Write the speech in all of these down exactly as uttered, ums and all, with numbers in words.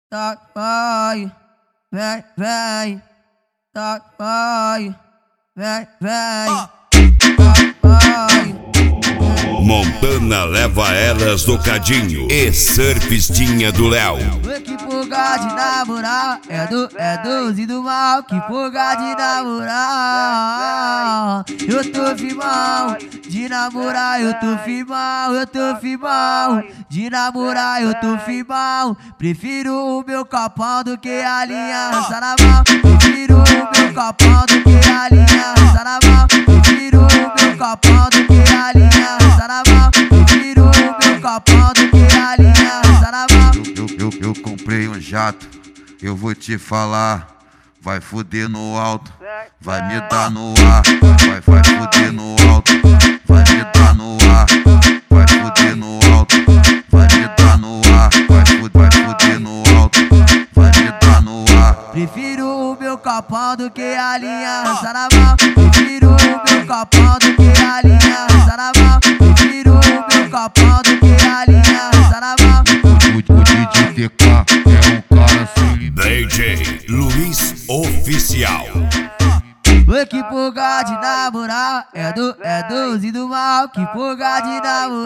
tá, vai, vem, vem, tá, vai, vem, vem, tá, vai. Montana leva elas do Cadinho e surfistinha do Léo. Que fuga de namorar, é do, é doze do mal. Que fuga de namorar, eu tô firmão. De namorar eu tô firmão, eu tô firmão. De namorar eu tô firmão. Prefiro o meu copão do que a aliança na mão. Prefiro o meu copão do que a aliança na mão. Prefiro o meu copão do que a aliança na mão. Prefiro o meu copão do que a aliança na mão. Eu, eu, eu comprei um jato, eu vou te falar. Vai fuder no alto, vai me dar no ar. Vai, vai fuder no alto, vai me dar no ar. Vai fuder no alto, vai me dar no ar. Vai fuder, vai fuder no alto, vai me dar no ar. Prefiro o meu copão do que a aliança na mão. Prefiro o meu copão do que a aliança na mão. Prefiro o meu copão do que a aliança na mão. O D J T K é um cara sem limite. D J Luiz Oficial. Que fuga de namorar, é do, é doze do mal. Que fuga de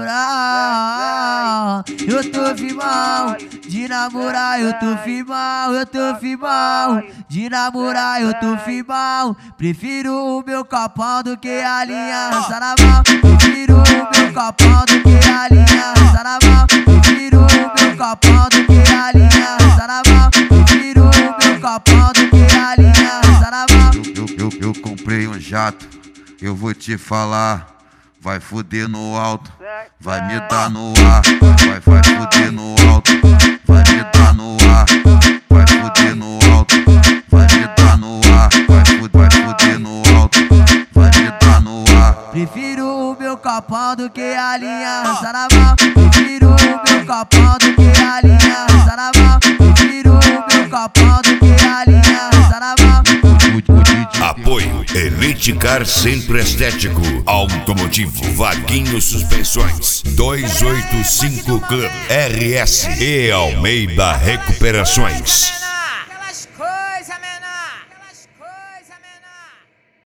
namorar, eu tô firmão. De namorar eu tô firmão, eu tô firmão. De namorar eu tô firmão. Prefiro o meu copão do que a aliança na mão. Prefiro o meu copão do que a aliança na mão. Prefiro o meu copão do que a aliança na mão. Prefiro o meu copão do que a aliança na mão. Eu, eu, eu comprei um jato, eu vou te falar. Vai fuder no alto, vai me dar no ar. Vai, vai fuder no alto, vai me dar no ar. Vai fuder no alto, vai me dar no ar. Vai fuder, vai fuder no alto, vai me dar no ar. Prefiro o meu copão do que a aliança na mão. Prefiro o meu copão do que a aliança na mão. Prefiro o meu copão do que a aliança na mão. Apoio Elite Car Centro Estético Automotivo Vaguinho Suspensões dois oito cinco Club R S e Almeida Recuperações.